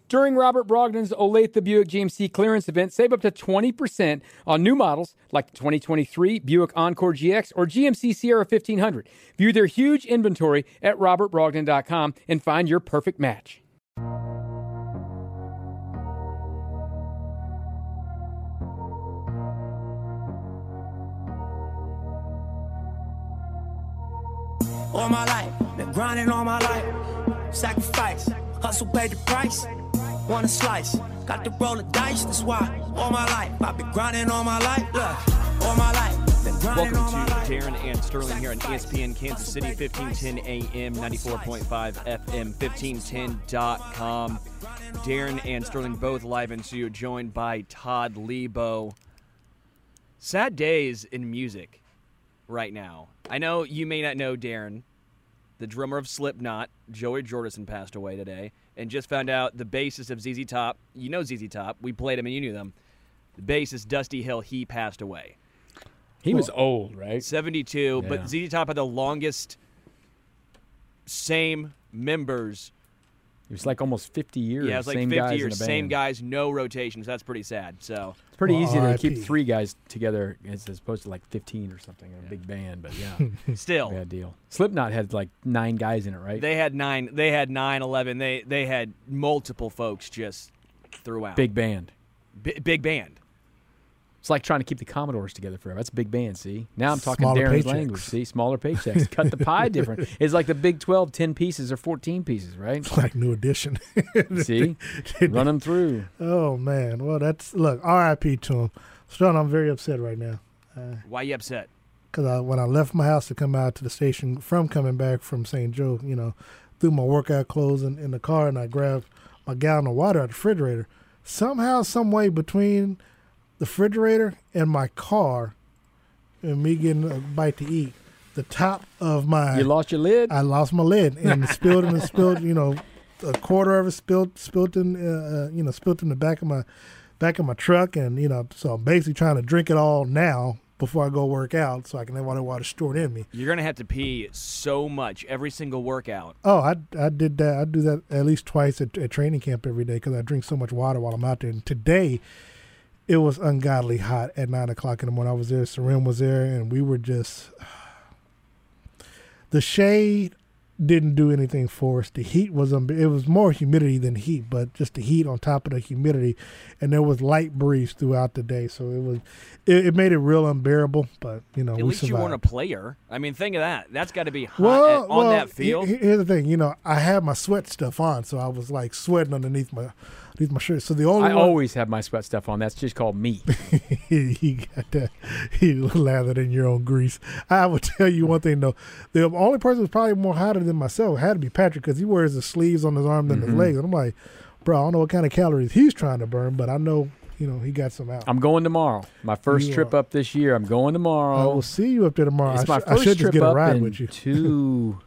During Robert Brogdon's Olathe Buick GMC clearance event, save up to 20% on new models like the 2023 Buick Encore GX or GMC Sierra 1500. View their huge inventory at robertbrogdon.com and find your perfect match. All my life, been grinding all my life. Sacrifice, hustle paid the price. Want a slice, got to roll the dice. That's why all my life I've been grinding all my life. Look, all my life. Welcome to Darren and Sterling here on ESPN Kansas City, 1510 AM, 94.5 FM, 1510.com. Darren and Sterling both live in studio, joined by Todd Lebo. Sad days in music right now. I know you may not know Darren. The drummer of Slipknot, Joey Jordison, passed away today, and just found out the bassist of ZZ Top. You know ZZ Top. We played them and you knew them. The bassist, Dusty Hill, he passed away. He was old, right? 72, Yeah. but ZZ Top had the longest same members. It was like almost 50 years. Yeah, it was like same 50 guys years, in a same band. guys, no rotations. That's pretty sad. So It's pretty easy to RIP. keep three guys together as opposed to like 15 or something in a big band, but yeah, still, bad deal. Slipknot had like 9 guys in it, right? they had 9, 11. They had multiple folks just throughout. Big band. Big band. It's like trying to keep the Commodores together forever. That's a big band, see? Now I'm talking Smaller Darren's paychecks. language, see? Smaller paychecks. Cut the pie different. It's like the Big 12, 10 pieces or 14 pieces, right? It's like New Edition. See? Run them through. Oh, man. Well, look, RIP to him. Sean, I'm very upset right now. Why you upset? Because when I left my house to come out to the station from coming back from St. Joe, threw my workout clothes in the car and I grabbed my gallon of water out of the refrigerator. Somehow, some way between the refrigerator and my car and me getting a bite to eat, the top of my... You lost your lid? I lost my lid and spilled, a quarter of it spilled in the back of my truck, and so I'm basically trying to drink it all now before I go work out, so I can have all the water stored in me. You're gonna have to pee so much every single workout. Oh, I did that. I do that at least twice at training camp every day because I drink so much water while I'm out there. And today, it was ungodly hot at 9 o'clock in the morning. I was there, Seren was there, and we were just... The shade didn't do anything for us. The heat was... It was more humidity than heat, but just the heat on top of the humidity, and there was light breeze throughout the day, so it made it real unbearable, but, At we least survived. you weren't a player. I mean, think of that. That's got to be hot on that field. Here's the thing. I had my sweat stuff on, so I was like sweating underneath my shirt. So the only I always have my sweat stuff on. That's just called me. he got that. He lathered in your own grease. I would tell you one thing though. The only person who's probably more hotter than myself had to be Patrick because he wears the sleeves on his arm than his legs. And I'm like, bro, I don't know what kind of calories he's trying to burn, but I know he got some out. I'm going tomorrow. My first trip up this year. I'm going tomorrow. I will see you up there tomorrow. It's my I first should trip just get a up ride with you. to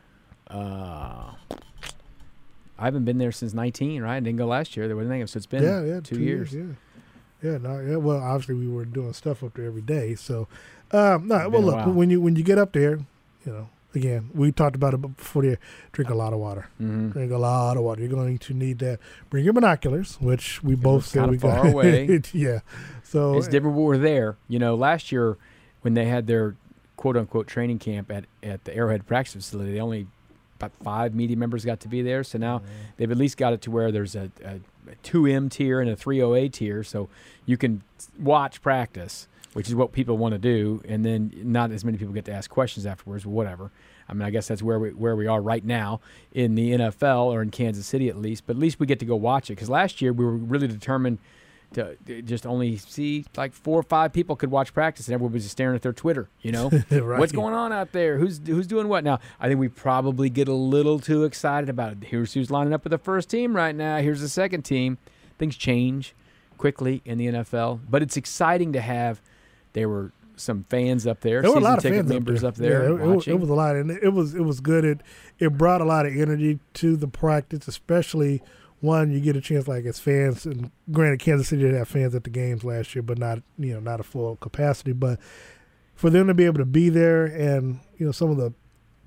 I haven't been there since 19, right? I didn't go last year. There wasn't anything, so it's been 2 years. Well, obviously we were doing stuff up there every day. So, well, look, while. when you get up there, again, we talked about it before. Drink a lot of water. Mm-hmm. Drink a lot of water. You're going to need that. Bring your binoculars, which we both said kinda we got. far away. Yeah. So It's different when we're there. Last year when they had their quote-unquote training camp at the Arrowhead practice facility, they only about 5 media members got to be there. So now they've at least got it to where there's a 2M tier and a 3OA tier, so you can watch practice, which is what people want to do, and then not as many people get to ask questions afterwards, but whatever. I mean, I guess that's where we are right now in the NFL, or in Kansas City at least, but at least we get to go watch it, because last year we were really determined to just only see like 4 or 5 people could watch practice, and everyone was just staring at their Twitter, Right. What's going on out there? Who's doing what? Now, I think we probably get a little too excited about it. Here's who's lining up with the first team right now. Here's the second team. Things change quickly in the NFL, but it's exciting to have. There were some fans up there. There were a lot of season ticket fans members up there. it was a lot, and it was good. It brought a lot of energy to the practice, especially one, you get a chance like as fans, and granted Kansas City did have fans at the games last year, but not a full capacity. But for them to be able to be there, and some of the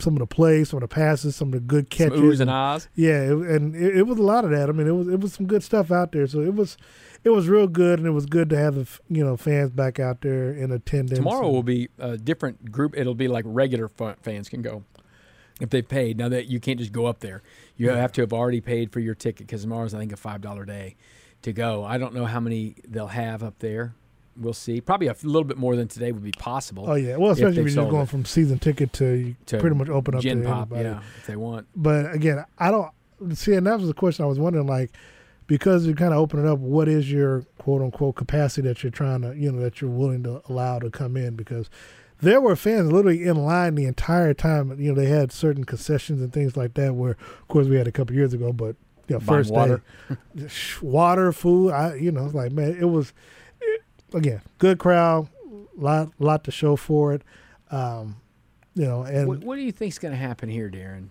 some of the plays, some of the passes, some of the good catches. Some oohs and ahs. Yeah, it was a lot of that. I mean, it was some good stuff out there. So it was real good, and it was good to have the fans back out there in attendance. Tomorrow will be a different group. It'll be like regular fans can go if they've paid. Now that you can't just go up there, you have to have already paid for your ticket because tomorrow's I think a $5 day to go. I don't know how many they'll have up there. We'll see. Probably a little bit more than today would be possible. Oh yeah, well, especially if you're going from season ticket to pretty much open up Gen to Pop, anybody. yeah, if they want. But again, I don't see, and that was the question I was wondering. Like, because you kind of open it up, what is your quote unquote capacity that you're trying to, that you're willing to allow to come in? Because there were fans literally in line the entire time. They had certain concessions and things like that. Where, of course, we had a couple years ago, but first water. day, water, food. It's like, man, it was. Again, good crowd, lot to show for it, and what do you think's going to happen here, Darren?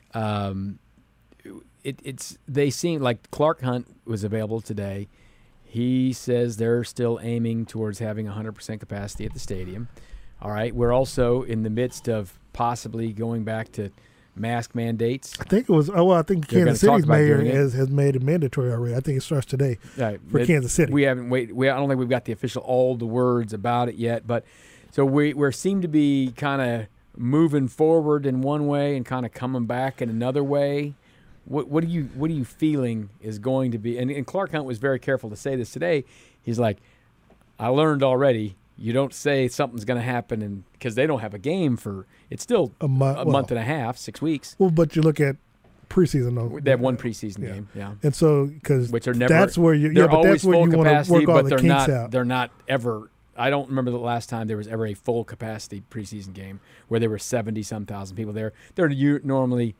They seem like Clark Hunt was available today. He says they're still aiming towards having 100% capacity at the stadium. All right, we're also in the midst of possibly going back to mask mandates. I think it was. I think Kansas City's mayor has made it mandatory already. I think it starts today for Kansas City. We haven't I don't think we've got the official all the words about it yet, but so we seem to be kind of moving forward in one way and kind of coming back in another way. What are you feeling is going to be? And Clark Hunt was very careful to say this today. He's like, I learned already. You don't say something's going to happen, and because they don't have a game for it's still a month and a half, 6 weeks. Well, but you look at preseason though. They have one preseason game, yeah. And so which are never that's where you but that's where you want to work all the kinks out. They're not ever. I don't remember the last time there was ever a full capacity preseason game where there were 70-some thousand people there. They're normally,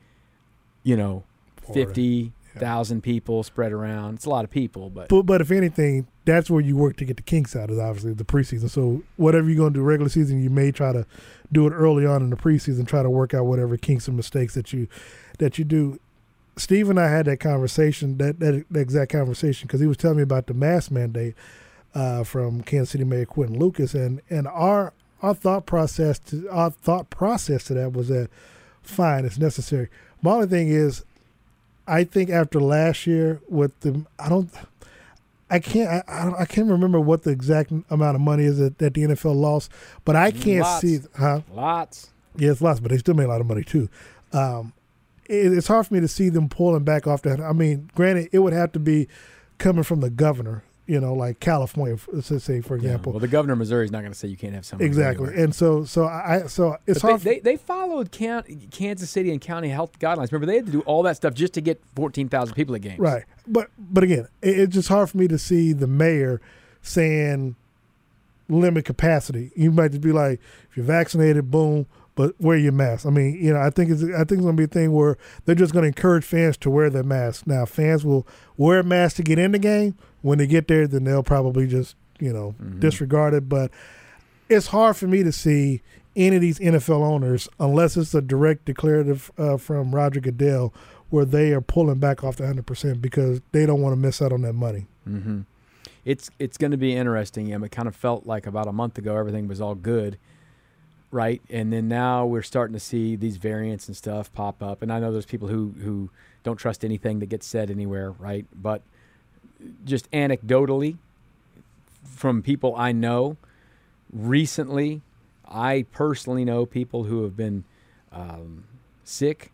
50,000 people spread around. It's a lot of people, but if anything, that's where you work to get the kinks out is obviously the preseason. So whatever you're going to do regular season, you may try to do it early on in the preseason, try to work out whatever kinks and mistakes that you do. Steve and I had that conversation, that exact conversation, because he was telling me about the mask mandate from Kansas City Mayor Quentin Lucas, and our thought process to that was that fine, it's necessary. My only thing is, I think after last year with I can't remember what the exact amount of money is that the NFL lost, but I can't see lots. Yeah, it's lots, but they still made a lot of money too. It's hard for me to see them pulling back off that. I mean, granted, it would have to be coming from the governor, like California, let's say, for example. Well, the governor of Missouri is not going to say you can't have something. Exactly, anywhere. and so it's hard. They followed Kansas City and county health guidelines. Remember, they had to do all that stuff just to get 14,000 people at games. Right, but again, it's just hard for me to see the mayor saying limit capacity. You might just be like, if you're vaccinated, boom. But wear your mask. I mean, I think it's going to be a thing where they're just going to encourage fans to wear their masks. Now, fans will wear masks to get in the game. When they get there, then they'll probably just, disregard it. But it's hard for me to see any of these NFL owners, unless it's a direct declarative from Roger Goodell, where they are pulling back off the 100% because they don't want to miss out on that money. Mm-hmm. It's going to be interesting. It kind of felt like about a month ago everything was all good. Right, and then now we're starting to see these variants and stuff pop up. And I know there's people who don't trust anything that gets said anywhere, right? But just anecdotally, from people I know, recently, I personally know people who have been sick,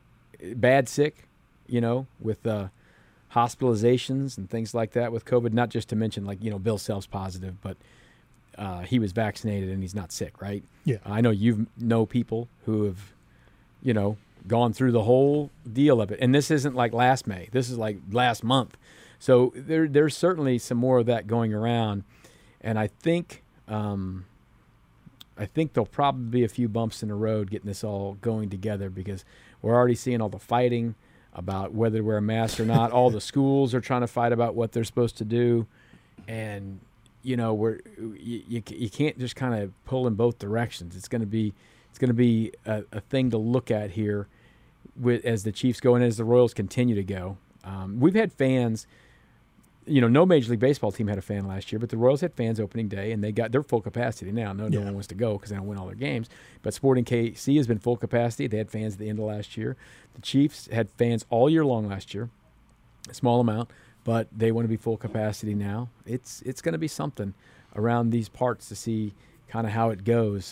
with hospitalizations and things like that with COVID. Not just to mention, Bill Self's positive, but he was vaccinated and he's not sick, right? Yeah. I know you know people who have, gone through the whole deal of it. And this isn't like last May. This is like last month. So there's certainly some more of that going around. And I think there'll probably be a few bumps in the road getting this all going together because we're already seeing all the fighting about whether to wear a mask or not. All the schools are trying to fight about what they're supposed to do. And you can't just kind of pull in both directions. It's going to be a thing to look at here as the Chiefs go and as the Royals continue to go. We've had fans no Major League Baseball team had a fan last year, but the Royals had fans opening day, and they're full capacity now. No one wants to go because they don't win all their games. But Sporting KC has been full capacity. They had fans at the end of last year. The Chiefs had fans all year long last year, a small amount, but they want to be full capacity now. It's going to be something around these parts to see kind of how it goes.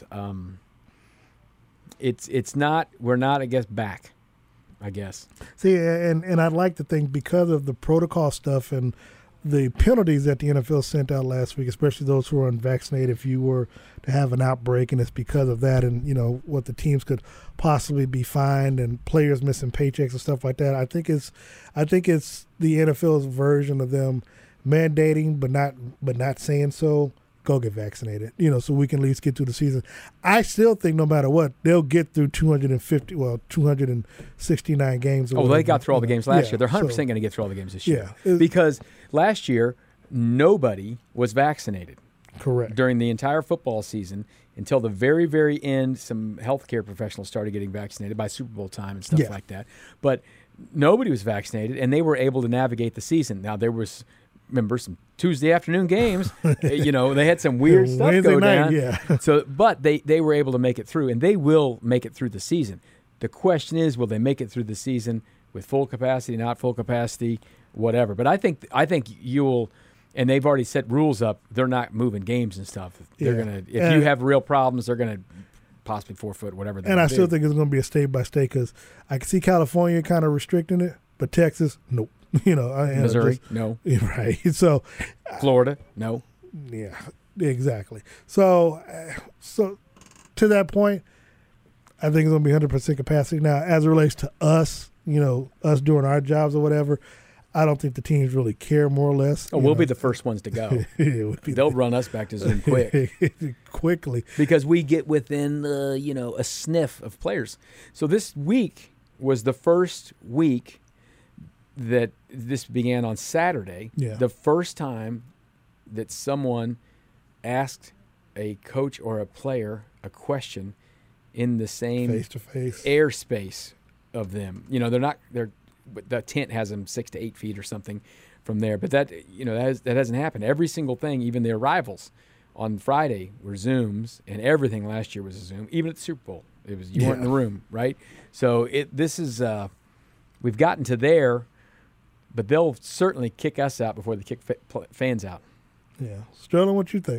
We're not, I guess, back. I guess. See, and I'd like to think because of the protocol stuff and the penalties that the NFL sent out last week, especially those who are unvaccinated, if you were to have an outbreak, and it's because of that, and what the teams could possibly be fined, and players missing paychecks and stuff like that. I think it's the NFL's version of them mandating, but not saying so. Go get vaccinated, so we can at least get through the season. I still think no matter what, they'll get through 269 games. Oh, they got through all the games last year. They're 100% going to get through all the games this year. Because last year, nobody was vaccinated. Correct. During the entire football season until the very, very end, some healthcare professionals started getting vaccinated by Super Bowl time and stuff like that. But nobody was vaccinated, and they were able to navigate the season. Now, there was... Remember some Tuesday afternoon games? They had some weird stuff Wednesday go night, down. Yeah. But they were able to make it through, and they will make it through the season. The question is, will they make it through the season with full capacity, not full capacity, whatever? But I think you'll, and they've already set rules up. They're not moving games and stuff. They're gonna, if you have real problems, they're gonna possibly forfeit whatever. And I still think it's going to be a state by state because I can see California kind of restricting it, but Texas, nope. Missouri, no. Right. So, Florida, no. Yeah, exactly. So to that point, I think it's going to be 100% capacity. Now, as it relates to us, us doing our jobs or whatever, I don't think the teams really care more or less. Oh, we'll be the first ones to go. They'll run us back to Zoom quickly. Because we get within, a sniff of players. So this week was the first week that this began on Saturday, the first time that someone asked a coach or a player a question in the same face-to-face airspace of them. The tent has them 6 to 8 feet or something from there, but that hasn't happened. Every single thing, even the arrivals on Friday were Zooms, and everything last year was a Zoom. Even at the Super Bowl, it was you weren't in the room, right? So this is we've gotten to there. But they'll certainly kick us out before they kick fans out. Yeah. Sterling, what you think?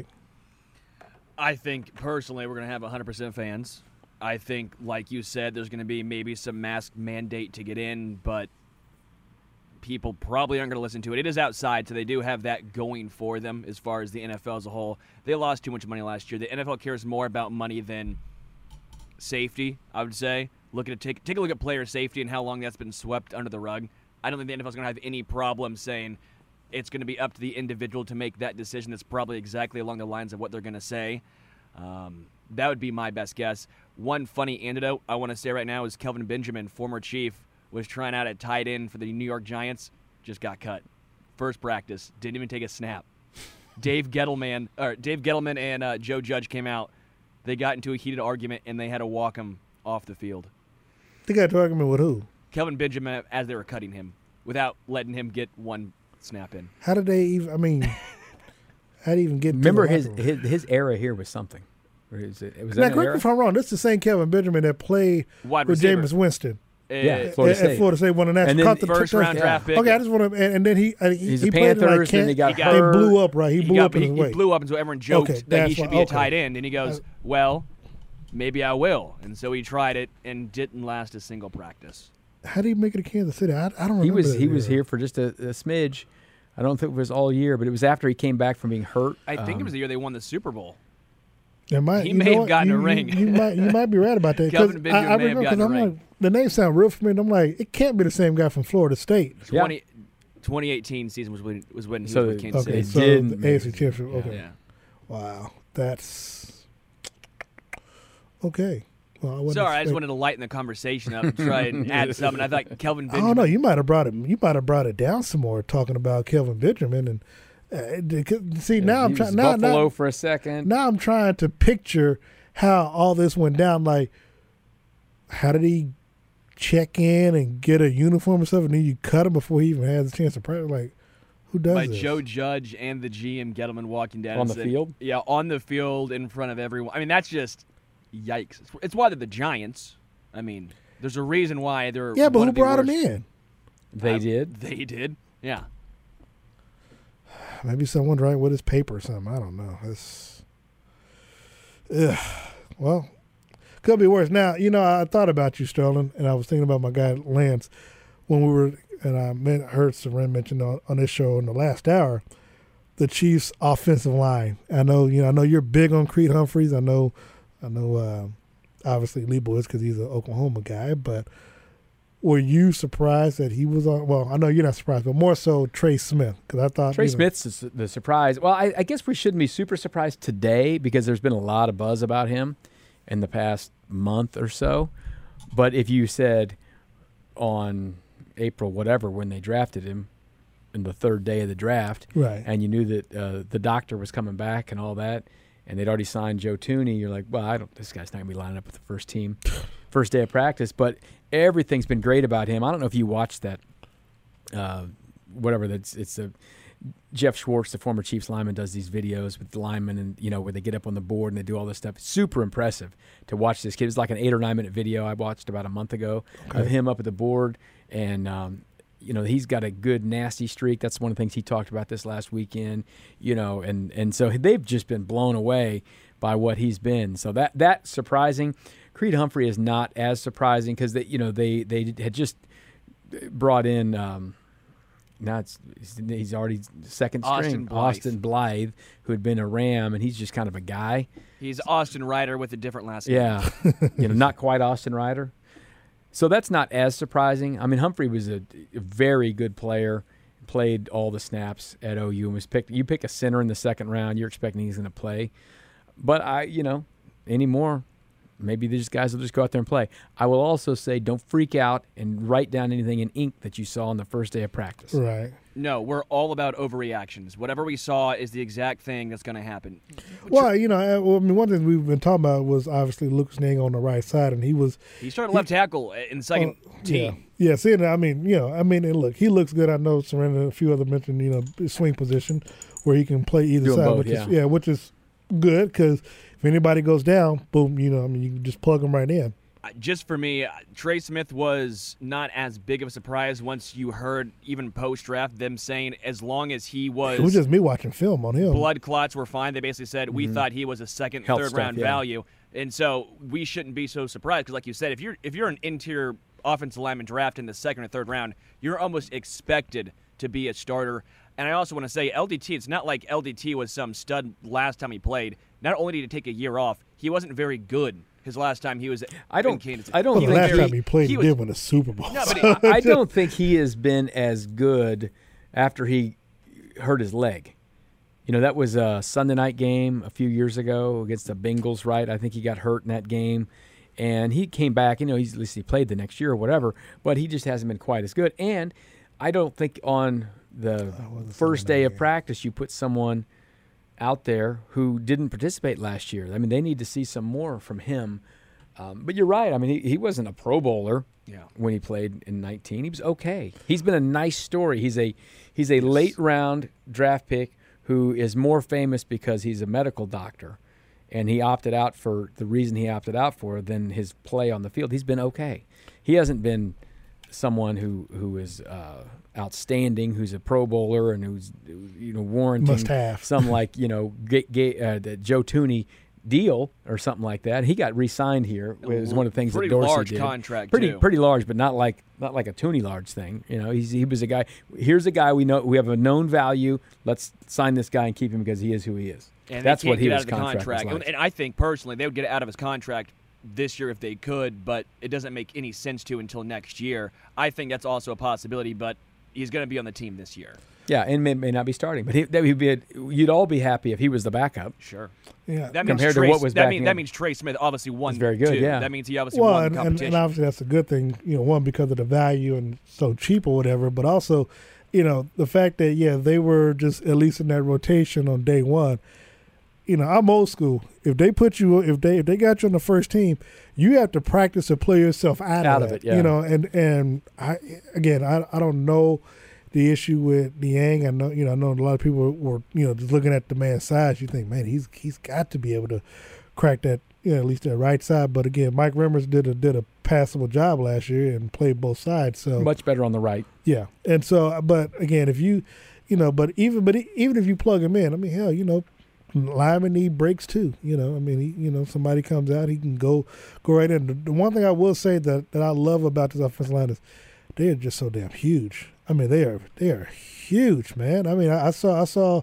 I think, personally, we're going to have 100% fans. I think, like you said, there's going to be maybe some mask mandate to get in, but people probably aren't going to listen to it. It is outside, so they do have that going for them as far as the NFL as a whole. They lost too much money last year. The NFL cares more about money than safety, I would say. Take a look at player safety and how long that's been swept under the rug. I don't think the NFL is going to have any problem saying it's going to be up to the individual to make that decision. That's probably exactly along the lines of what they're going to say. That would be my best guess. One funny anecdote I want to say right now is Kelvin Benjamin, former Chief, was trying out at tight end for the New York Giants, just got cut. First practice, didn't even take a snap. Dave Gettleman and Joe Judge came out. They got into a heated argument, and they had to walk him off the field. They got into an argument with who? Kelvin Benjamin, as they were cutting him, without letting him get one snap in. How did they even? How did he even get? Remember his era here was something. Was that correct me if I'm wrong. This is the same Kelvin Benjamin that played with Jameis Winston. Florida State. At Florida State won the national. And then first round draft pick. Okay, I just want to. And then he He's played Panthers, like and he got hurt. He blew up, right? He blew up in his weight. He blew up, and so everyone joked that he should be a tight end. And he goes, "Well, maybe I will." And so he tried it and didn't last a single practice. How did he make it to Kansas City? I don't remember. He was here for just a smidge. I don't think it was all year, but it was after he came back from being hurt. I think it was the year they won the Super Bowl. He may have gotten a ring. You might be right about that. Kelvin Benjamin may have gotten a ring. Like, the name sound real familiar. I'm like, it can't be the same guy from Florida State. 2018 season was when he was with Kansas City. So the AFC Championship. Okay. Yeah. Wow, that's okay. Well, sorry, I just wanted to lighten the conversation up and try and add something. I thought Kelvin Benjamin. I don't know. You might have brought it down some more talking about Kelvin Benjamin and see now I'm trying Buffalo for a second. Now I'm trying to picture how all this went down. Like, how did he check in and get a uniform and stuff, and then you cut him before he even had the chance to practice? Like, Who does by this? Joe Judge and the GM Gettleman walking down On and the said- field? Yeah, on the field in front of everyone. I mean, that's just yikes. It's why they're the Giants. I mean, there's a reason why they're Yeah, but one who of the brought him worst. in? They did. They did. Yeah. Maybe someone writing with his paper or something. I don't know. Well, could be worse. Now, I thought about you, Sterling, and I was thinking about my guy Lance when we were, and I heard Seren mention on this show in the last hour, the Chiefs' offensive line. I know you're big on Creed Humphreys. I know. Obviously, Lebo is because he's an Oklahoma guy, but were you surprised that he was on? Well, I know you're not surprised, but more so Trey Smith, because I thought Trey Smith's the surprise. Well, I guess we shouldn't be super surprised today because there's been a lot of buzz about him in the past month or so. But if you said on April whatever when they drafted him, in the third day of the draft, right, and you knew that the doctor was coming back and all that, and they'd already signed Joe Thuney, you're like, well, this guy's not going to be lining up with the first team, first day of practice. But everything's been great about him. I don't know if you watched that, it's Jeff Schwartz, the former Chiefs lineman, does these videos with the linemen and, where they get up on the board and they do all this stuff. It's super impressive to watch this kid. It's like an 8 or 9 minute video I watched about a month ago of him up at the board. And, he's got a good nasty streak. That's one of the things he talked about this last weekend, and so they've just been blown away by what he's been. So that's surprising. Creed Humphrey is not as surprising because they had just brought in now he's already second string Austin Blythe, who had been a Ram, and he's just kind of a guy. He's Austin Ryder with a different last name. Yeah, not quite Austin Ryder. So that's not as surprising. I mean, Humphrey was a very good player, played all the snaps at OU, and was picked. You pick a center in the second round, you're expecting he's going to play. But anymore, maybe these guys will just go out there and play. I will also say, don't freak out and write down anything in ink that you saw on the first day of practice. Right. No, we're all about overreactions. Whatever we saw is the exact thing that's going to happen. Well, one thing we've been talking about was obviously Lucas Niang on the right side, and he started left tackle in the second team. Yeah, and look, he looks good. I know Serena and a few other mentioned, swing position where he can play either side, both, which is good because if anybody goes down, boom, you can just plug them right in. Just for me, Trey Smith was not as big of a surprise once you heard, even post-draft, them saying as long as he was... It was just me watching film on him. Blood clots were fine. They basically said, we thought he was a second, third-round value. And so we shouldn't be so surprised because, like you said, if you're an interior offensive lineman draft in the second or third round, you're almost expected to be a starter. And I also want to say, LDT, it's not like LDT was some stud last time he played. Not only did he take a year off, he wasn't very good his last time he was in Kansas. I don't think the last time he played, he did win a Super Bowl. No, but I don't think he has been as good after he hurt his leg. That was a Sunday night game a few years ago against the Bengals, right? I think he got hurt in that game. And he came back, at least he played the next year or whatever, but he just hasn't been quite as good. And I don't think on the first day of practice you put someone out there who didn't participate last year. I mean, they need to see some more from him. But you're right. I mean, he wasn't a Pro Bowler when he played in 19. He was okay. He's been a nice story. He's a late round draft pick who is more famous because he's a medical doctor, and he opted out for the reason he opted out for than his play on the field. He's been okay. He hasn't been someone who is outstanding, who's a Pro Bowler and who's warranting some like Joe Thuney deal or something like that. He got re-signed here. It was one of the things that Dorsey large did. Contract, pretty large, but not like a Thuney large thing. He was a guy. Here's a guy we know. We have a known value. Let's sign this guy and keep him because he is who he is. And that's what he was out of the contract. like. And I think personally they would get out of his contract this year if they could, but it doesn't make any sense to until next year. I think that's also a possibility, but he's going to be on the team this year. Yeah, and may not be starting, but you'd all be happy if he was the backup. Sure. Yeah. That means compared to what was back then. That means Trey Smith obviously won. He's very good. Too. Yeah. That means he obviously won the competition. And obviously that's a good thing. One, because of the value and so cheap or whatever, but also, the fact that they were just at least in that rotation on day one. I'm old school. If they got you on the first team, you have to practice to play yourself out of it. Yeah. And I don't know the issue with Niang. I know a lot of people were just looking at the man's size. You think, man, he's got to be able to crack that, at least that right side. But again, Mike Remmers did a passable job last year and played both sides. So much better on the right. Yeah, and so, but again, if you, but even if you plug him in, I mean, hell, linemen need breaks too. Somebody comes out, he can go right in. The one thing I will say that I love about this offensive line is they are just so damn huge. I mean, they are huge, man. I mean, I saw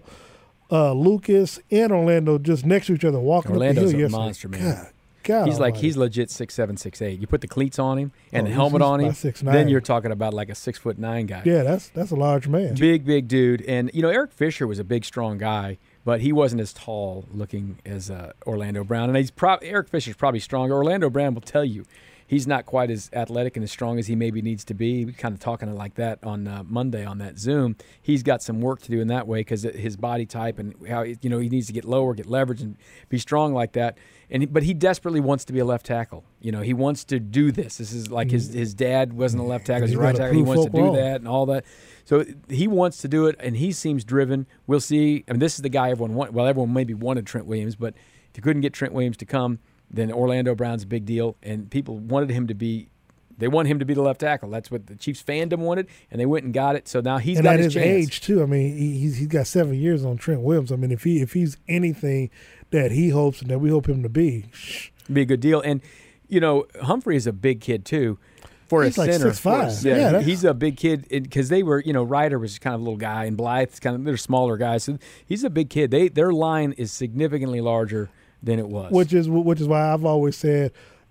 Lucas and Orlando just next to each other walking Orlando's up the hill a monster, man. God he's almighty. He's legit 6'7", 6'8". You put the cleats on him and the helmet on him, 6'9". then you're talking about like a 6'9" guy. Yeah, that's a large man. Big dude. And Eric Fisher was a big, strong guy, but he wasn't as tall looking as Orlando Brown. And Eric Fisher's probably stronger. Orlando Brown will tell you he's not quite as athletic and as strong as he maybe needs to be. We kind of talking like that on Monday on that Zoom. He's got some work to do in that way because his body type and how he needs to get lower, get leverage, and be strong like that. But he desperately wants to be a left tackle. He wants to do this. This is like his dad wasn't a left tackle; he's a right tackle. He wants to do that and all that. So he wants to do it, and he seems driven. We'll see. I mean, this is the guy everyone wanted. Well, everyone maybe wanted Trent Williams, but if you couldn't get Trent Williams to come, then Orlando Brown's a big deal, and people wanted him to be. They want him to be the left tackle. That's what the Chiefs fandom wanted, and they went and got it. So now he's got his chance. And at his age too. I mean, he's got 7 years on Trent Williams. I mean, if he's anything that he hopes and that we hope him to be, be a good deal. And Humphrey is a big kid too. He's like center, 6'5". Yeah, he's a big kid because they were, Ryder was kind of a little guy, and Blythe's they're smaller guys. So he's a big kid. Their line is significantly larger than it was. Which is why I've always said,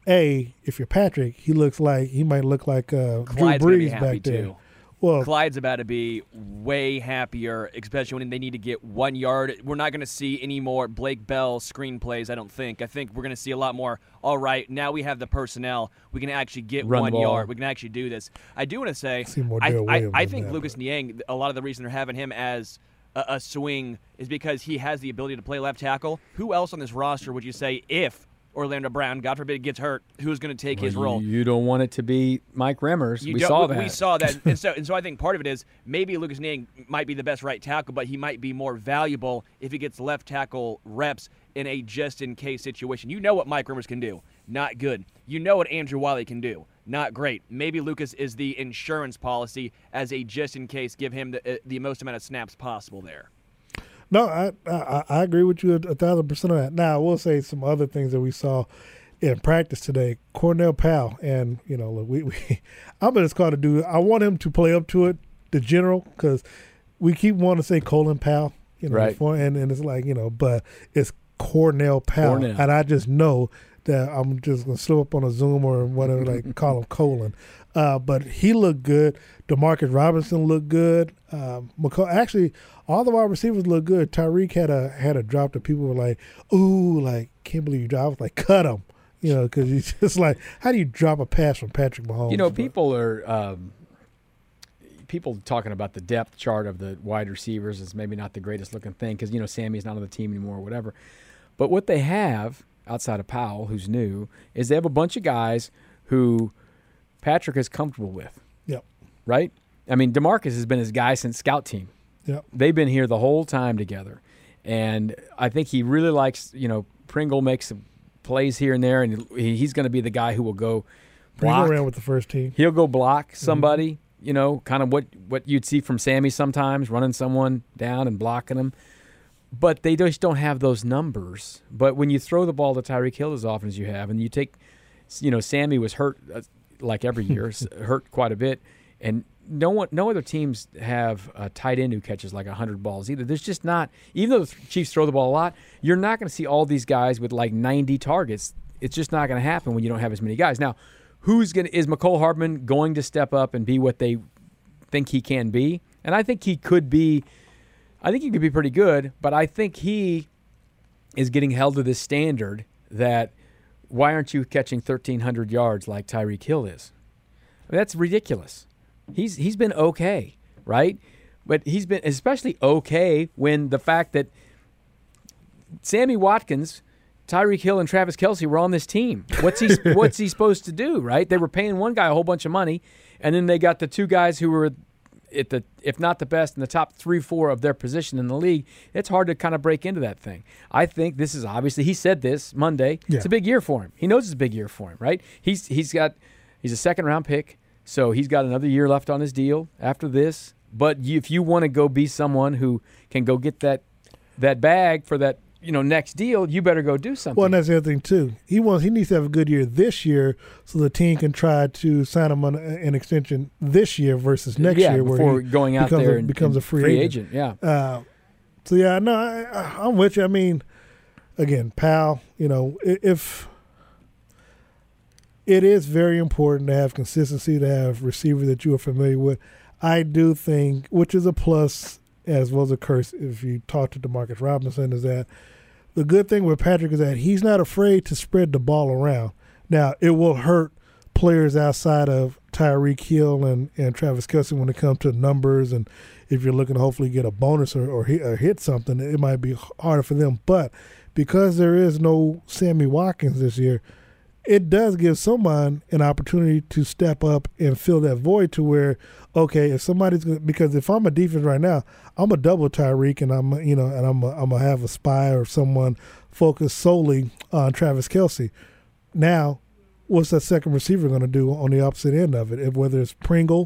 if you're Patrick, he might look like Drew Brees back there. Too. Well, Clyde's about to be way happier, especially when they need to get 1 yard. We're not going to see any more Blake Bell screenplays, I don't think. I think we're going to see a lot more, all right, now we have the personnel. We can actually get Run 1 yard. We can actually do this. I do want to say, I think Lucas Niang, a lot of the reason they're having him as a swing is because he has the ability to play left tackle. Who else on this roster would you say, if Orlando Brown, God forbid, gets hurt, who's going to take his role? You don't want it to be Mike Remmers. We saw that. We saw that. and so I think part of it is maybe Lucas Niang might be the best right tackle, but he might be more valuable if he gets left tackle reps in a just-in-case situation. You know what Mike Remmers can do. Not good. You know what Andrew Wiley can do. Not great. Maybe Lucas is the insurance policy as a just-in-case, give him the most amount of snaps possible there. No, I agree with you 1,000% on that. Now, I will say some other things that we saw in practice today. Cornell Powell, and look, I'm going to call the dude. I want him to play up to it, the general, because we keep wanting to say Colin Powell, right? And it's like but it's Cornell Powell, and I just know that I'm just going to slip up on a Zoom or whatever, like call him Colin. But he looked good. DeMarcus Robinson looked good. Actually, all the wide receivers looked good. Tyreek had a drop that people were like, "Ooh, like can't believe you dropped." I was like, "Cut him," because he's just like, how do you drop a pass from Patrick Mahomes? People are people talking about the depth chart of the wide receivers is maybe not the greatest looking thing because Sammy's not on the team anymore or whatever. But what they have outside of Powell, who's new, is they have a bunch of guys who Patrick is comfortable with. Yep. Right? I mean, DeMarcus has been his guy since scout team. Yep. They've been here the whole time together. And I think he really likes, Pringle makes some plays here and there, and he's going to be the guy who will go block. Pringle ran with the first team. He'll go block somebody, kind of what you'd see from Sammy sometimes, running someone down and blocking them. But they just don't have those numbers. But when you throw the ball to Tyreek Hill as often as you have, and you take, Sammy was hurt like every year, hurt quite a bit, and no other teams have a tight end who catches like 100 balls either. There's just not, even though the Chiefs throw the ball a lot, you're not going to see all these guys with like 90 targets. It's just not going to happen when you don't have as many guys. Now, is McCole Hardman going to step up and be what they think he can be? And I think he could be. I think he could be pretty good, but I think he is getting held to this standard that why aren't you catching 1,300 yards like Tyreek Hill is? I mean, that's ridiculous. He's been okay, right? But he's been especially okay when the fact that Sammy Watkins, Tyreek Hill, and Travis Kelce were on this team. What's he supposed to do, right? They were paying one guy a whole bunch of money, and then they got the two guys who were if not the best, in the top 3-4 of their position in the league, it's hard to kind of break into that thing. I think this is obviously, he said this Monday, it's a big year for him. He knows it's a big year for him, right? He's a second-round pick, so he's got another year left on his deal after this. But if you want to go be someone who can go get that bag for that next deal, you better go do something. Well, and that's the other thing too. He needs to have a good year this year, so the team can try to sign him on an extension this year versus next year, before where he going out there and becomes a free agent. Yeah. So yeah, no, I'm with you. I mean, again, Powell. If it is very important to have consistency, to have receivers that you are familiar with. I do think, which is a plus as well as a curse if you talk to DeMarcus Robinson, is that the good thing with Patrick is that he's not afraid to spread the ball around. Now, it will hurt players outside of Tyreek Hill and Travis Kelce when it comes to numbers, and if you're looking to hopefully get a bonus or hit something, it might be harder for them. But because there is no Sammy Watkins this year, it does give someone an opportunity to step up and fill that void to where, okay, if somebody's going to, because if I'm a defense right now, I'm a double Tyreek and I'm gonna have a spy or someone focused solely on Travis Kelce. Now, what's that second receiver going to do on the opposite end of it? Whether it's Pringle,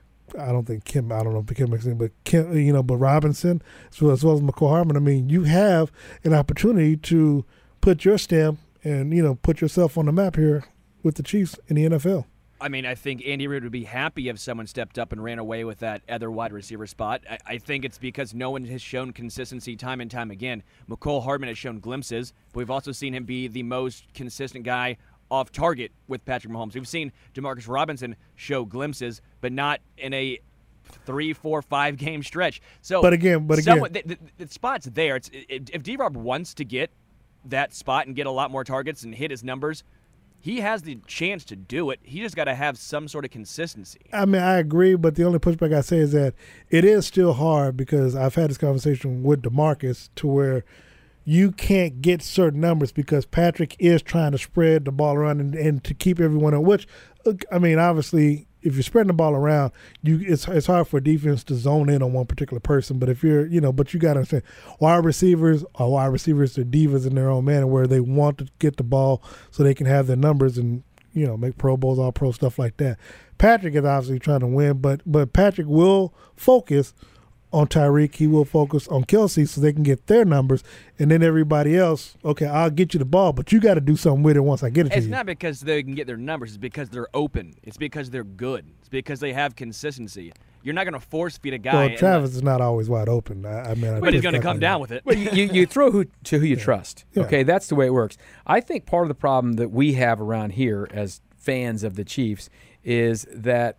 I don't know if Kim makes it, but but Robinson, as well as McCall Hardman. I mean, you have an opportunity to put your stamp and, put yourself on the map here with the Chiefs in the NFL. I mean, I think Andy Reid would be happy if someone stepped up and ran away with that other wide receiver spot. I think it's because no one has shown consistency time and time again. McCole Hardman has shown glimpses, but we've also seen him be the most consistent guy off target with Patrick Mahomes. We've seen DeMarcus Robinson show glimpses, but not in a 3, 4, 5 game stretch. So, but again, the spot's there. If D-Rob wants to get that spot and get a lot more targets and hit his numbers, he has the chance to do it. He just got to have some sort of consistency. I mean, I agree, but the only pushback I say is that it is still hard because I've had this conversation with DeMarcus to where you can't get certain numbers because Patrick is trying to spread the ball around and to keep everyone on, which, I mean, obviously, if you're spreading the ball around, it's hard for a defense to zone in on one particular person. But if you're, but you got to understand, wide receivers, they're divas in their own manner where they want to get the ball so they can have their numbers and, make Pro Bowls, all pro stuff like that. Patrick is obviously trying to win, but Patrick will focus on Tyreek. He will focus on Kelce so they can get their numbers. And then everybody else, okay, I'll get you the ball, but you got to do something with it once I get it to you. It's not because they can get their numbers. It's because they're open. It's because they're good. It's because they have consistency. You're not going to force feed a guy. Well, Travis is not always wide open. But he's going to come down with it. Well, you throw who you trust. Yeah. Okay, that's the way it works. I think part of the problem that we have around here as fans of the Chiefs is that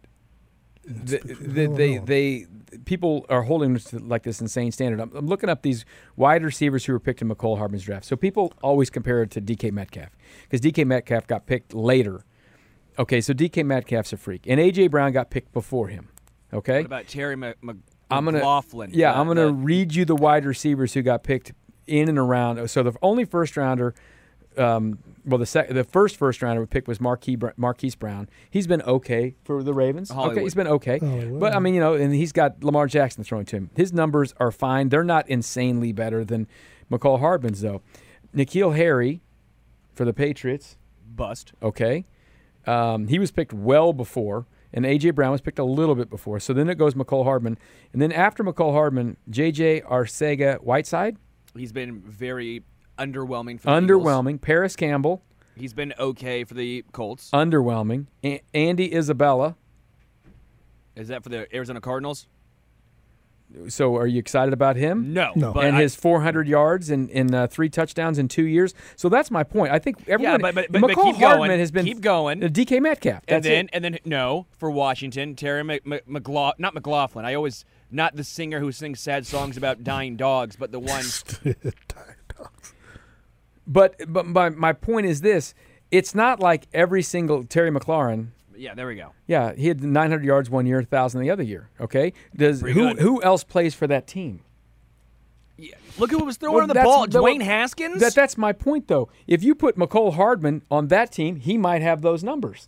people are holding this to like this insane standard. I'm looking up these wide receivers who were picked in McCole Hardman's draft. So people always compare it to DK Metcalf because DK Metcalf got picked later. Okay, so DK Metcalf's a freak. And A.J. Brown got picked before him. Okay? What about Terry McLaughlin? I'm going to read you the wide receivers who got picked in and around. So the only first-rounder the first rounder we picked was Marquise Brown. He's been okay for the Ravens. Hollywood. Okay, he's been okay. But, I mean, and he's got Lamar Jackson throwing to him. His numbers are fine. They're not insanely better than McCall Hardman's, though. N'Keal Harry for the Patriots. Bust. Okay. He was picked well before, and A.J. Brown was picked a little bit before. So then it goes McCall Hardman. And then after McCall Hardman, J.J. Arcega-Whiteside. He's been very underwhelming for the Eagles. Paris Campbell. He's been okay for the Colts. Underwhelming. Andy Isabella. Is that for the Arizona Cardinals? So are you excited about him? No. And his 400 yards and 3 touchdowns in 2 years. So that's my point. I think everyone. Yeah, but McCall keep Hardman going. has been Keep going. DK Metcalf. And then for Washington, Terry McLaughlin, not McLaughlin. Not the singer who sings sad songs about dying dogs, but the one. Dying dogs. But my point is this: it's not like every single Terry McLaurin. Yeah, there we go. Yeah, he had 900 yards one year, 1,000 the other year. Okay, who else plays for that team? Yeah. Look who was throwing the ball. Dwayne Haskins. That's my point, though. If you put McCole Hardman on that team, he might have those numbers.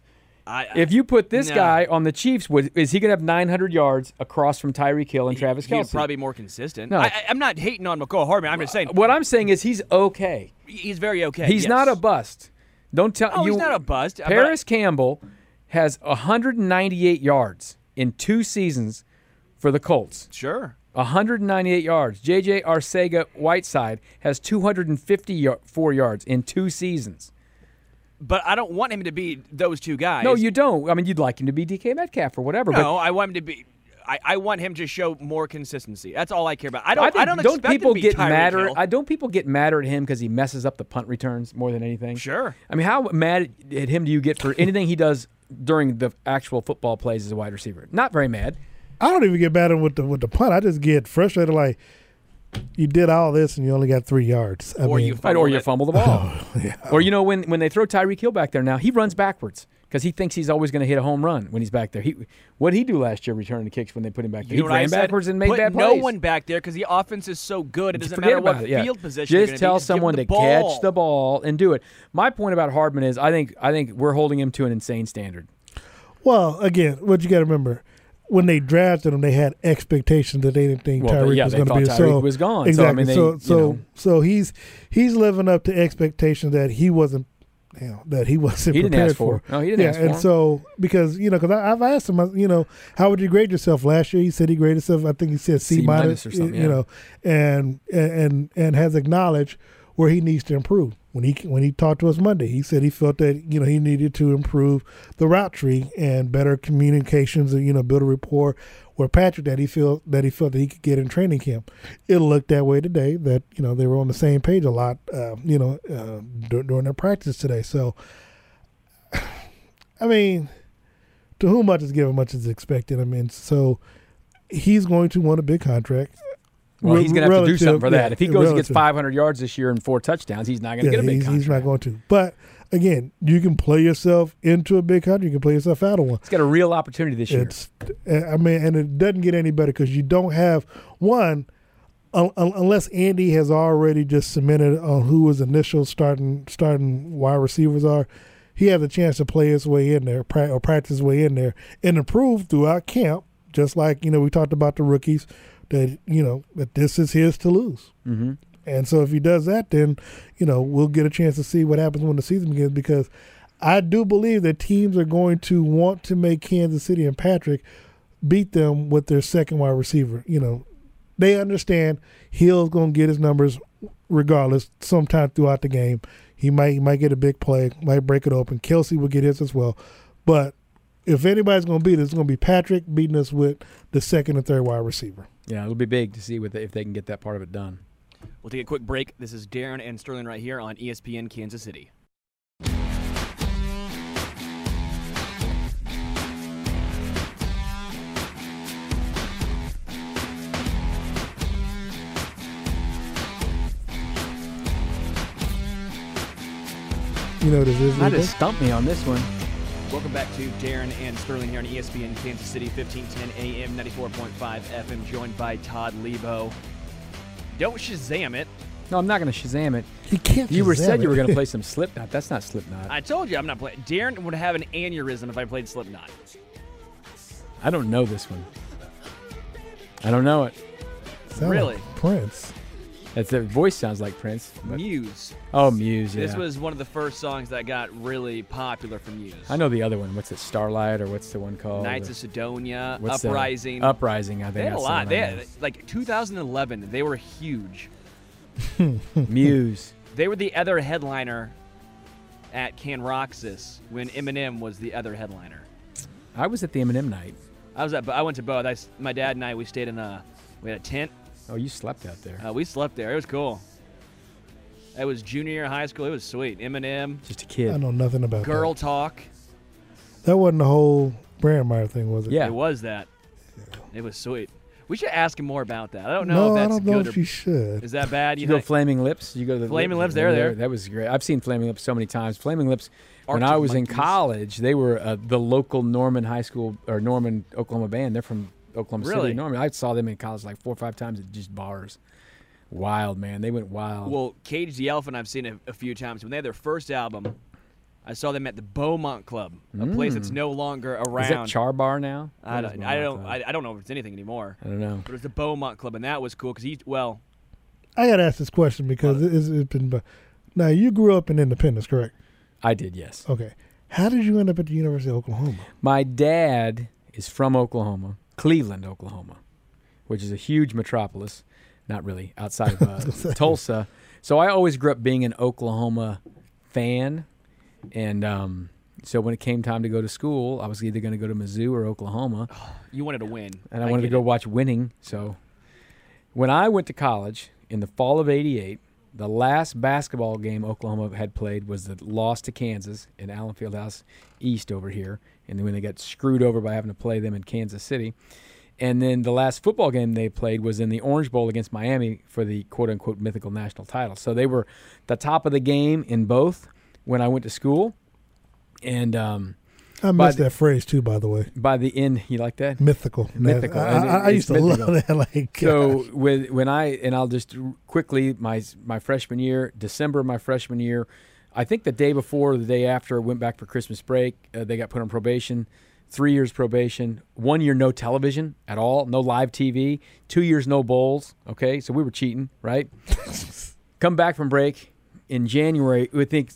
If you put this guy on the Chiefs, is he going to have 900 yards across from Tyreek Hill and Travis Kelce? He'd probably be more consistent. No. I'm not hating on McCall Hardman. I'm just saying. What I'm saying is he's okay. He's very okay. He's yes. not a bust. Don't tell Oh, you. he's not a bust. Paris Campbell has 198 yards in 2 seasons for the Colts. Sure. 198 yards. J.J. Arcega-Whiteside has 254 yards in 2 seasons. But I don't want him to be those two guys. No, you don't. I mean, you'd like him to be DK Metcalf or whatever. No, I want him to be. I want him to show more consistency. That's all I care about. I don't expect people him to be get Tyreek madder? Hill. Don't people get madder at him because he messes up the punt returns more than anything? Sure. I mean, how mad at him do you get for anything he does during the actual football plays as a wide receiver? Not very mad. I don't even get mad with the punt. I just get frustrated. Like, you did all this and you only got 3 yards. You fumble the ball. Or when they throw Tyreek Hill back there now, he runs backwards because he thinks he's always going to hit a home run when he's back there. What did he do last year returning the kicks when they put him back there? He ran backwards and made bad plays. No one back there because the offense is so good. It doesn't matter what field position you're Just gonna tell be. someone to give him the ball. catch the ball and do it. My point about Hardman is I think we're holding him to an insane standard. Well, again, what you got to remember, when they drafted him, they had expectations that they didn't think Tyreek was going to be. Tyreek was gone. Exactly. So he's living up to expectations that he wasn't. He wasn't he prepared didn't ask for. No, he didn't ask for. And so because I've asked him, how would you grade yourself last year? He said he graded himself. I think he said C- or something. And has acknowledged where he needs to improve. When he talked to us Monday, he said he felt that he needed to improve the route tree and better communications and build a rapport with Patrick that he felt that he could get in training camp. It looked that way today. That they were on the same page a lot. During their practice today. So, I mean, to whom much is given, much is expected. I mean, so he's going to want a big contract. Well, he's going to have to do something for that. If he goes and gets 500 yards this year and 4 touchdowns, he's not going to get a big contract. He's not going to. But, again, you can play yourself into a big contract. You can play yourself out of one. He's got a real opportunity this year. And it doesn't get any better because you don't have one unless Andy has already just cemented on who his initial starting wide receivers are. He has a chance to play his way in there or practice his way in there and improve throughout camp, just like we talked about the rookies. That that this is his to lose, and so if he does that, then we'll get a chance to see what happens when the season begins. Because I do believe that teams are going to want to make Kansas City and Patrick beat them with their second wide receiver. They understand Hill's going to get his numbers regardless. Sometime throughout the game, he might get a big play, might break it open. Kelce will get his as well, but if anybody's going to beat us, it's going to be Patrick beating us with the second and third wide receiver. Yeah, it'll be big to see if they can get that part of it done. We'll take a quick break. This is Darren and Sterling right here on ESPN Kansas City. This is. I just stumped me on this one. Welcome back to Darren and Sterling here on ESPN Kansas City, 1510 AM, 94.5 FM, joined by Todd Lebo. Don't Shazam it. No, I'm not going to Shazam it. He can't. You said you were going to play some Slipknot. That's not Slipknot. I told you I'm not playing. Darren would have an aneurysm if I played Slipknot. I don't know this one. I don't know it. Sound really? Like Prince. Their voice sounds like Prince. Muse. Oh, Muse, yeah. This was one of the first songs that got really popular from Muse. I know the other one. What's it, Starlight, or what's the one called? Knights of Sidonia, What's Uprising. Uprising, I think. They had a that's lot. the They one I had, like 2011, they were huge. know. Muse. They were the other headliner at Can Roxas when Eminem was the other headliner. I was at the Eminem night. I went to both. My dad and I, we stayed we had a tent. Oh, you slept out there. We slept there. It was cool. It was junior year of high school. It was sweet. Eminem. Just a kid. I know nothing about Girl that. Talk. That wasn't the whole Brandmeier thing, was it? Yeah. It was that. Yeah. It was sweet. We should ask him more about that. I don't know if that's I don't good know if you should. Is that bad? You go Flaming Lips. You go to the Flaming Lips. They're there. That was great. I've seen Flaming Lips so many times. Flaming Lips. When Arctic I was Monkeys. in college, they were the local Norman High School or Norman, Oklahoma band. They're from Oklahoma Really? City, Norman. I saw them in college like 4 or 5 times at just bars. Wild, man. They went wild. Well, Cage the Elephant I've seen a few times. When they had their first album, I saw them at the Beaumont Club, a place that's no longer around. Is that Char Bar now? I What is don't Beaumont Club? know if it's anything anymore. I don't know. But it was the Beaumont Club, and that was cool because I got to ask this question because it's been. Now, you grew up in Independence, correct? I did, yes. Okay. How did you end up at the University of Oklahoma? My dad is from Oklahoma, Cleveland, Oklahoma, which is a huge metropolis. Not really, outside of Tulsa. So I always grew up being an Oklahoma fan. And so when it came time to go to school, I was either going to go to Mizzou or Oklahoma. you wanted to win. And I wanted to go watch winning. So when I went to college in the fall of '88, the last basketball game Oklahoma had played was the loss to Kansas in Allen Fieldhouse East over here. And then when they got screwed over by having to play them in Kansas City. And then the last football game they played was in the Orange Bowl against Miami for the quote-unquote mythical national title. So they were the top of the game in both when I went to school. And I missed that phrase, too, by the way. by the end, you like that? Mythical. Mythical. I used to mythical. love that. Like, So I'll just quickly, my freshman year, December of my freshman year, I think the day before or the day after I went back for Christmas break, they got put on probation. 3 years probation, 1 year no television at all, no live TV, 2 years no bowls. Okay, so we were cheating, right? Come back from break in January.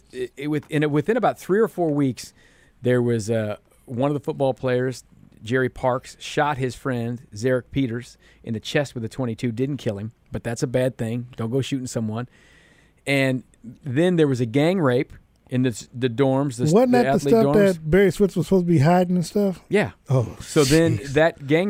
Within about 3 or 4 weeks, there was one of the football players, Jerry Parks, shot his friend Zarek Peters in the chest with a .22. Didn't kill him, but that's a bad thing. Don't go shooting someone. And then there was a gang rape in the dorms. Wasn't that the athlete stuff dorms. that Barry Switz was supposed to be hiding and stuff? Yeah. Oh, So then jeez. that gang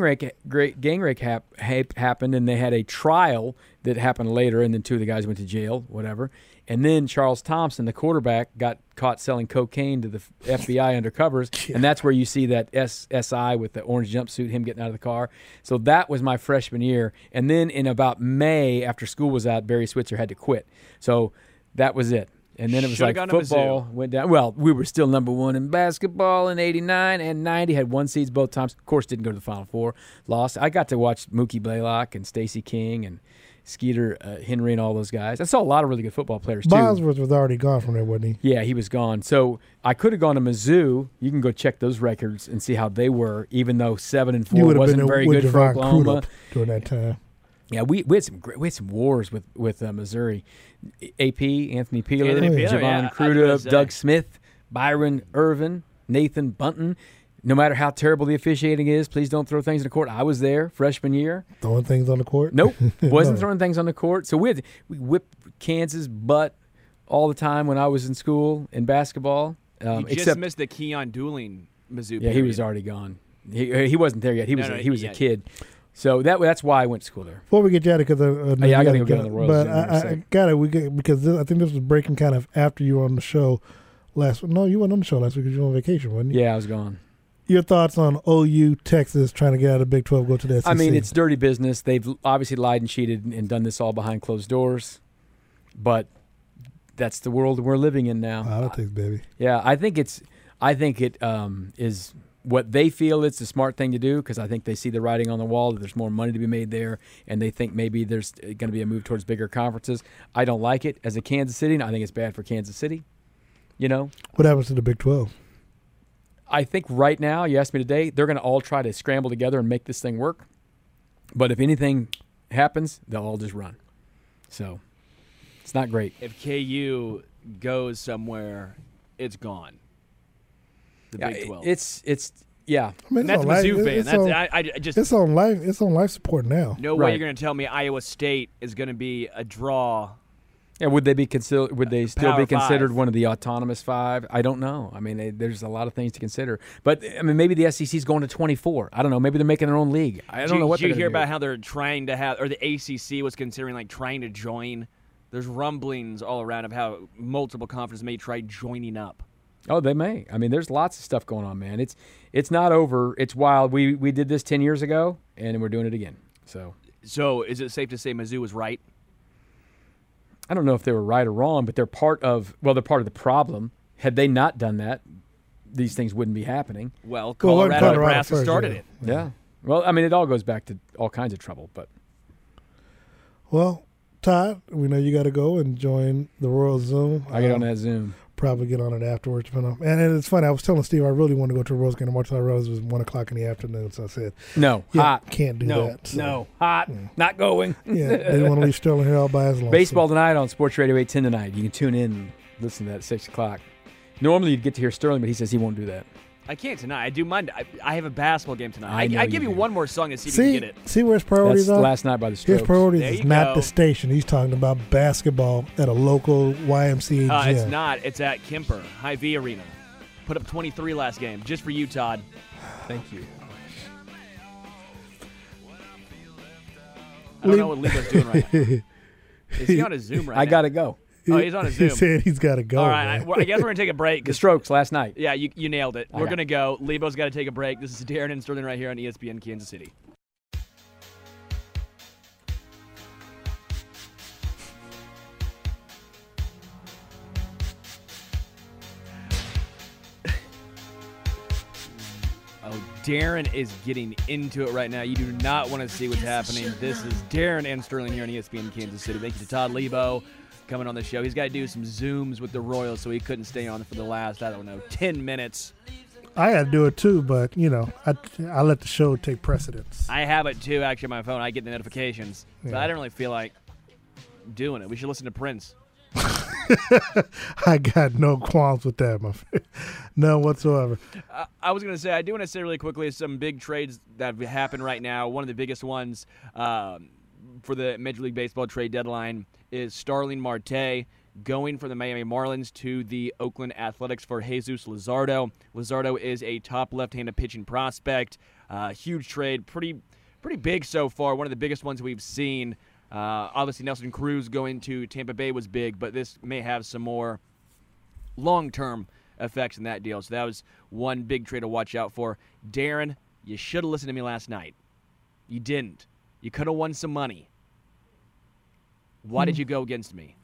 rape happened, and they had a trial that happened later, and then 2 of the guys went to jail, whatever. And then Charles Thompson, the quarterback, got caught selling cocaine to the FBI undercovers, and that's where you see that SI with the orange jumpsuit, him getting out of the car. So that was my freshman year. And then in about May, after school was out, Barry Switzer had to quit. So that was it. And then it was Should've like gone to football went down. Well, we were still number 1 in basketball in '89 and '90. Had 1 seeds both times. Of course, didn't go to the Final Four. Lost. I got to watch Mookie Blaylock and Stacey King and Skeeter Henry and all those guys. I saw a lot of really good football players too. Bosworth was already gone from there, wasn't he? Yeah, he was gone. So I could have gone to Mizzou. You can go check those records and see how they were, even though 7-4 wasn't very good for Oklahoma during that time. Yeah, we had some wars with Missouri. AP, Anthony Peeler, Anthony Peeler, Javon yeah, I Crudup, was, Doug Smith, Byron Irvin, Nathan Bunton. No matter how terrible the officiating is, please don't throw things in the court. I was there freshman year. Throwing things on the court? Nope, wasn't No. throwing things on the court. So we whipped Kansas butt all the time when I was in school in basketball. You just Except missed the Keon Dooling Mizzou. yeah, he was already gone. He wasn't there yet. He was yeah. a kid. So that's why I went to school there. Before we get you out of because I gotta go get on the Royals But in a I sec. got it. Because I think this was breaking kind of after you were on the show last. No, you weren't on the show last week because you were on vacation, wasn't you? Yeah, I was gone. Your thoughts on OU, Texas trying to get out of Big 12, go to the SEC? I mean, it's dirty business. They've obviously lied and cheated and done this all behind closed doors. But that's the world we're living in now. politics, baby. Yeah, I think it is what they feel it's the smart thing to do because I think they see the writing on the wall that there's more money to be made there, and they think maybe there's going to be a move towards bigger conferences. I don't like it as a Kansas City, and I think it's bad for Kansas City. You know, What happens to the Big 12? I think right now, you asked me today, they're going to all try to scramble together and make this thing work. But if anything happens, they'll all just run. So it's not great. If KU goes somewhere, it's gone. The Big 12. It's yeah. I mean, And that's on life- Mizzou fan. it's That's on- I just It's on life. It's on life support now. no way Right. you're going to tell me Iowa State is going to be a draw. Yeah, would they be considered? Would they still Power be considered Five. one of the autonomous 5? I don't know. I mean, there's a lot of things to consider. But I mean, maybe the SEC's going to 24. I don't know. Maybe they're making their own league. I don't know what Did you they're hear gonna about do. how they're trying to have, or the ACC was considering like trying to join? There's rumblings all around of how multiple conferences may try joining up. Oh, they may. I mean, there's lots of stuff going on, man. It's not over. It's wild. We did this 10 years ago, and we're doing it again. So So is it safe to say Mizzou was right? I don't know if they were right or wrong, but they're part of the problem. Had they not done that, these things wouldn't be happening. Well, Well, Colorado, Colorado Nebraska first, started yeah. it. Yeah. Well, I mean, it all goes back to all kinds of trouble, but Well, Todd, we know you got to go and join the Royal Zoom. I get on that Zoom. probably get on it afterwards. And it's funny. I was telling Steve I really want to go to a Rose game. Marcel Rose was 1:00 in the afternoon, so I said, No, yeah, hot. can't do No, that. So, no, hot. Not going. Yeah, they didn't want to leave Sterling here all by his long. Baseball tonight on Sports Radio 810 tonight. You can tune in and listen to that at 6 o'clock. Normally you'd get to hear Sterling, but he says he won't do that. I can't tonight. I do Monday. I have a basketball game tonight. I know I give you you do. one more song to see if you can get it. See where his priorities That's are? last night by the His Strokes. priorities There is you not go. the station. He's talking about basketball at a local YMCA gym. It's not. It's at Kemper, Hy-Vee Arena. Put up 23 last game, just for you, Todd. Thank you. I don't know what Lebo's doing right now. Is he on a Zoom right now? I got to go. Oh, he's on a Zoom. He said he's got to go. All right, man. I guess we're going to take a break. The Strokes last night. Yeah, you nailed it. I We're got going to go. Lebo's got to take a break. This is Darren and Sterling right here on ESPN Kansas City. Oh, Darren is getting into it right now. You do not want to see what's happening. This is Darren and Sterling here on ESPN Kansas City. Thank you to Todd Lebo coming on the show. He's got to do some Zooms with the Royals, so he couldn't stay on for the last, 10 minutes. I got to do it too, but, I let the show take precedence. I have it too, actually, on my phone. I get the notifications. So Yeah. I don't really feel like doing it. We should listen to Prince. I got no qualms with that, my friend. None whatsoever. I was going to say, I do want to say really quickly some big trades that have happened right now. One of the biggest ones for the Major League Baseball trade deadline is Starling Marte going from the Miami Marlins to the Oakland Athletics for Jesus Luzardo. Luzardo is a top left-handed pitching prospect. Huge trade, pretty big so far. One of the biggest ones we've seen. Obviously, Nelson Cruz going to Tampa Bay was big, but this may have some more long-term effects in that deal. So that was one big trade to watch out for. Darren, you should have listened to me last night. You didn't. You could have won some money. Why did you go against me?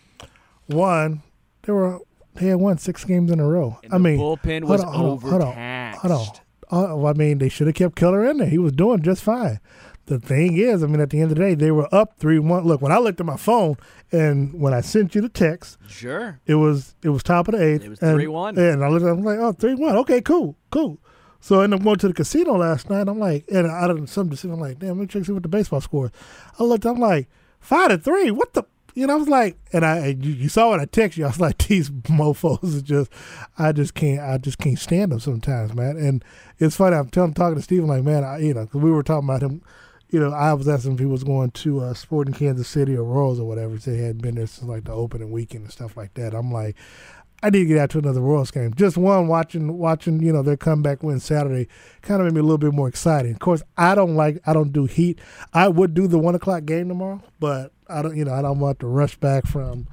One, they had won 6 games in a row. And the bullpen was overtaxed. Hold on. They should have kept Keller in there. He was doing just fine. The thing is, at the end of the day, they were up 3-1. Look, when I looked at my phone and when I sent you the text, Sure. it was top of the 8th. It was 3-1. And I looked, I'm like, oh, 3-1. Okay, cool. So I ended up going to the casino last night. I'm like, and out of some decision, I'm like, damn, let me check and see what the baseball score is. I looked, I'm like, 5-3. What the? I was like, and you saw what I texted you. I was like, these mofos is just, I just can't stand them sometimes, man. And it's funny. I'm talking to Steve, like, man, because we were talking about him. I was asking if he was going to Sporting Kansas City or Royals or whatever. They hadn't been there since like the opening weekend and stuff like that. I'm like, I need to get out to another Royals game. Just one, watching, their comeback win Saturday kind of made me a little bit more exciting. Of course, I don't do heat. I would do the 1:00 game tomorrow, but I don't want to rush back from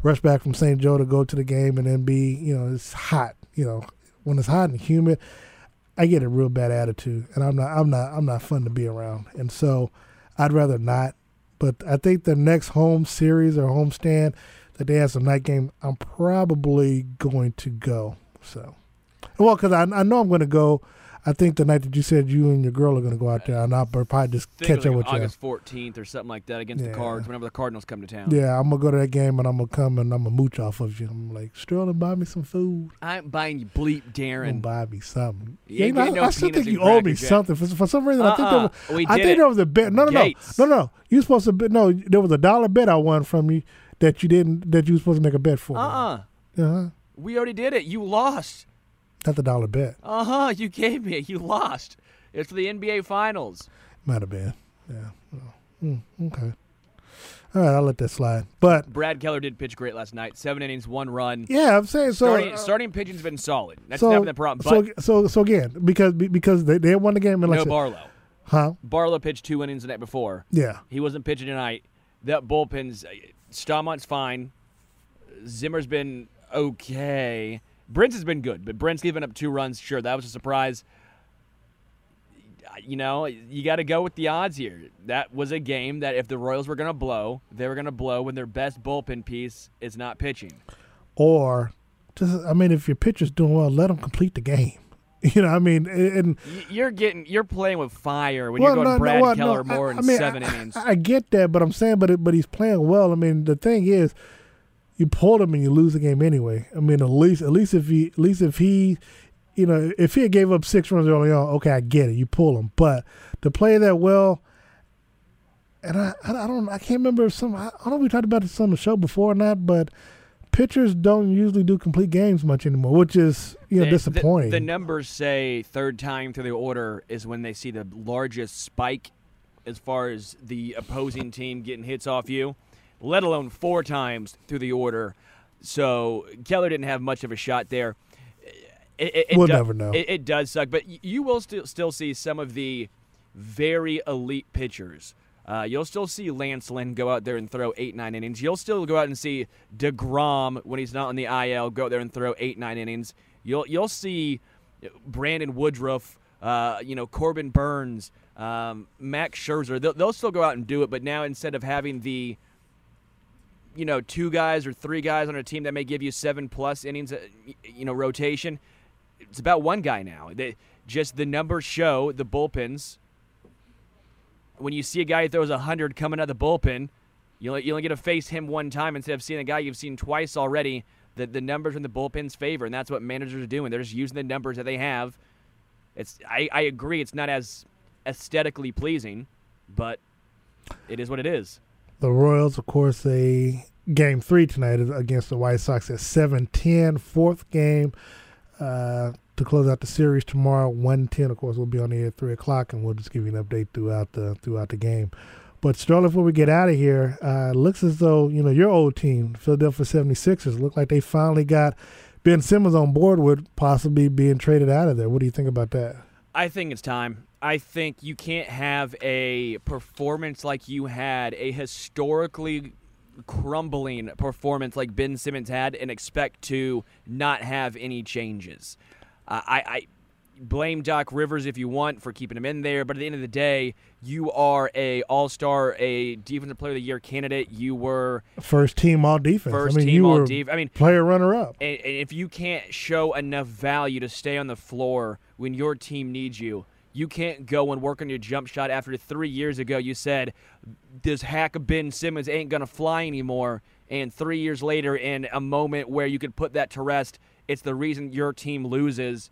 St. Joe to go to the game and then be, it's hot. When it's hot and humid, I get a real bad attitude, and I'm not fun to be around. And so I'd rather not. But I think the next home series or homestand that they have some night game, I'm probably going to go. So, well, because I know I'm going to go. I think the night that you said you and your girl are going to go out there, and I'll probably just catch up with you. August 14th or something like that against the Cards, whenever the Cardinals come to town. Yeah, I'm going to go to that game, and I'm going to come and I'm going to mooch off of you. I'm like, Sterling, buy me some food. I'm buying you bleep, Darren. Buy me something. You ain't getting no I still peanuts think you and owe me Cracker Jack. something. For some reason, I think there was a bet. No. Gates. No. You supposed to bet. No, there was a $1 bet I won from you that you were supposed to make a bet for. Uh-huh. We already did it. You lost. Not the $1 bet. You gave me it. You lost. It's for the NBA Finals. Might have been. Yeah. Okay. All right, I'll let that slide. But Brad Keller did pitch great last night. 7 innings, 1 run. yeah, I'm saying so. Starting pitching's been solid. That's never the problem. But So again, because they won the game and no Barlow. Huh? Barlow pitched 2 innings the night before. Yeah. He wasn't pitching tonight. That bullpen's Staumant's fine. Zimmer's been okay. Brent's has been good, but Brent's given up 2 runs. Sure, that was a surprise. You got to go with the odds here. That was a game that if the Royals were going to blow, they were going to blow when their best bullpen piece is not pitching. Or, if your pitcher's doing well, let them complete the game. And You're playing with fire when you're going Brad Keller more in 7 innings. I get that, but I'm saying, but he's playing well. The thing is, you pull him and you lose the game anyway. I mean, at least if he, you know, if he had gave up 6 runs early on, okay, I get it. You pull him, but to play that well, and I can't remember if I don't know if we talked about this on the show before or not, but pitchers don't usually do complete games much anymore, which is disappointing. The numbers say third time through the order is when they see the largest spike as far as the opposing team getting hits off you, let alone 4 times through the order. So Keller didn't have much of a shot there. We'll never know. It does suck, but you will still see some of the very elite pitchers. You'll still see Lance Lynn go out there and throw 8-9 innings. You'll still go out and see DeGrom, when he's not on the IL, go out there and throw 8-9 innings. You'll see Brandon Woodruff, Corbin Burns, Max Scherzer. They'll still go out and do it, but now instead of having the 2 guys or 3 guys on a team that may give you 7+ innings, rotation, it's about 1 guy now. Just the numbers show the bullpens. When you see a guy who throws 100 coming out of the bullpen, you only get to face him 1 time instead of seeing a guy you've seen twice already. The numbers in the bullpen's favor, and that's what managers are doing. They're just using the numbers that they have. I agree it's not as aesthetically pleasing, but it is what it is. The Royals, of course, Game 3 tonight against the White Sox at 7:10, 4th game to close out the series tomorrow. 1:10, of course, we'll be on the air at 3 o'clock, and we'll just give you an update throughout the game. But Sterling, before we get out of here, looks as though your old team, Philadelphia 76ers, look like they finally got Ben Simmons on board with possibly being traded out of there. What do you think about that? I think it's time. I think you can't have a performance like you had, a historically crumbling performance like Ben Simmons had, and expect to not have any changes. I blame Doc Rivers if you want for keeping him in there, but at the end of the day, you are a all-star, a Defensive Player of the Year candidate. You were first team all defense. Player runner-up. And if you can't show enough value to stay on the floor when your team needs you, you can't go and work on your jump shot after 3 years ago you said this hack of Ben Simmons ain't going to fly anymore, and 3 years later in a moment where you could put that to rest, it's the reason your team loses.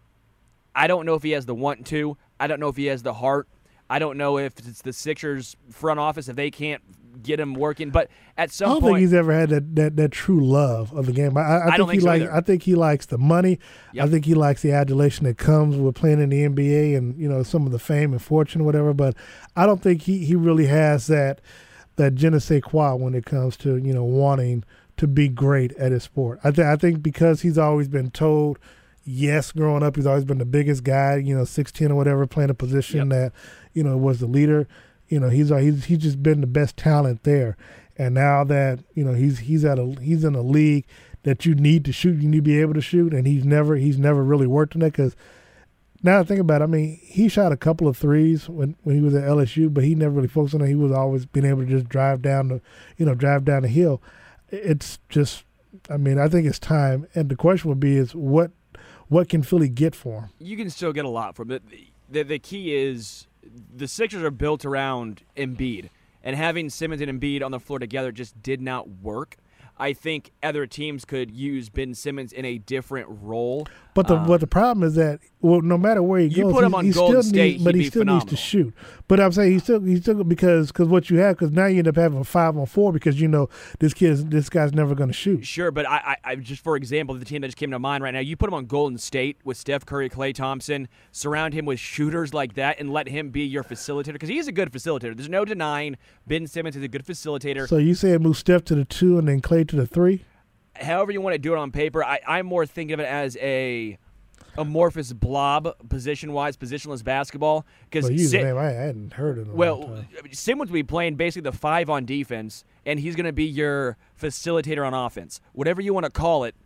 I don't know if he has the want to. I don't know if he has the heart. I don't know if it's the Sixers front office, if they can't get him working. But at some point, I don't think he's ever had that true love of the game. I think he likes the money. Yep. I think he likes the adulation that comes with playing in the NBA and some of the fame and fortune or whatever. But I don't think he really has that je ne sais quoi when it comes to wanting to be great at his sport. I think because he's always been told yes growing up, he's always been the biggest guy, 6'10" or whatever, playing a position that was the leader. He's just been the best talent there, and now that he's in a league that you need to shoot, you need to be able to shoot, and he's never really worked on that. Because now I think about it, I mean, he shot a couple of threes when he was at LSU, but he never really focused on it. He was always being able to just drive down the hill. It's just, I mean, I think it's time, and the question would be is what can Philly get for him? You can still get a lot from it. The key is the Sixers are built around Embiid, and having Simmons and Embiid on the floor together just did not work. I think other teams could use Ben Simmons in a different role. But the problem is that no matter where he goes, you put him on Golden State, he still needs to shoot. But I'm saying he's still because what you have, because now you end up having a 5-on-4 because this guy's never going to shoot. Sure, but I just for example, the team that just came to mind right now, you put him on Golden State with Steph Curry, Klay Thompson, surround him with shooters like that, and let him be your facilitator because he is a good facilitator. There's no denying Ben Simmons is a good facilitator. So you say move Steph to the 2 and then Klay to the 3? However you want to do it on paper, I'm more thinking of it as a amorphous blob position-wise, positionless basketball. Because I hadn't heard of it. Well, Simmons will be playing basically the 5 on defense, and he's going to be your facilitator on offense. Whatever you want to call it,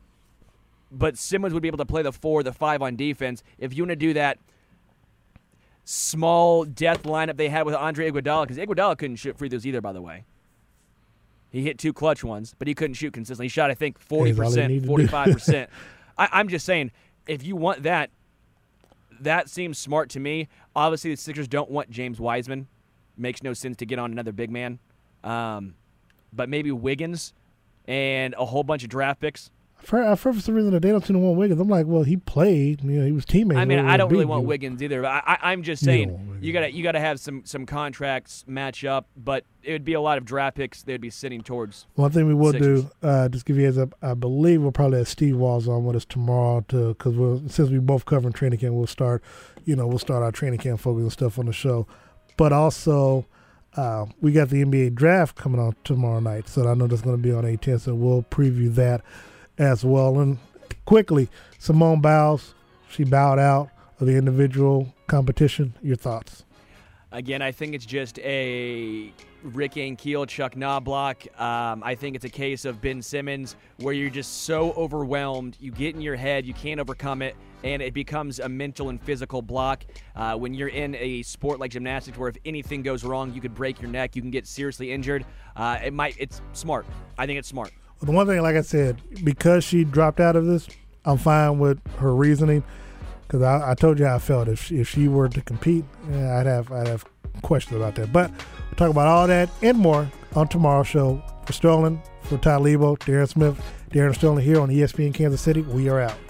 but Simmons would be able to play the 4, the 5 on defense. If you want to do that small death lineup they had with Andre Iguodala, because Iguodala couldn't shoot free throws either, by the way. He hit 2 clutch ones, but he couldn't shoot consistently. He shot, I think, 40%, 45%. I'm just saying, if you want that seems smart to me. Obviously, the Sixers don't want James Wiseman. Makes no sense to get on another big man. But maybe Wiggins and a whole bunch of draft picks. For some reason, they don't seem to want Wiggins. I'm like, well, he played. He was teammates. I mean, I don't really want you. Wiggins either. But I'm just saying you gotta have some contracts match up. But it would be a lot of draft picks they'd be sitting towards. One thing we will Sixers. do, just give you a heads up. I believe we'll probably have Steve Walls on with us tomorrow because since we both covering training camp, we'll start our training camp focus and stuff on the show. But also, we got the NBA draft coming on tomorrow night, so I know that's going to be on 8/10. So we'll preview that as well. And quickly, Simone Biles, she bowed out of the individual competition. Your thoughts? Again, I think it's just a Rick Ankiel, Chuck Knobloch. I think it's a case of Ben Simmons where you're just so overwhelmed. You get in your head, you can't overcome it, and it becomes a mental and physical block. When you're in a sport like gymnastics where if anything goes wrong, you could break your neck, you can get seriously injured. It's smart. I think it's smart. The one thing, like I said, because she dropped out of this, I'm fine with her reasoning. Because I told you how I felt. If she were to compete, I'd have questions about that. But we'll talk about all that and more on tomorrow's show. For Sterling, for Ty Lebo, Darren Smith, Darren Sterling here on ESPN Kansas City. We are out.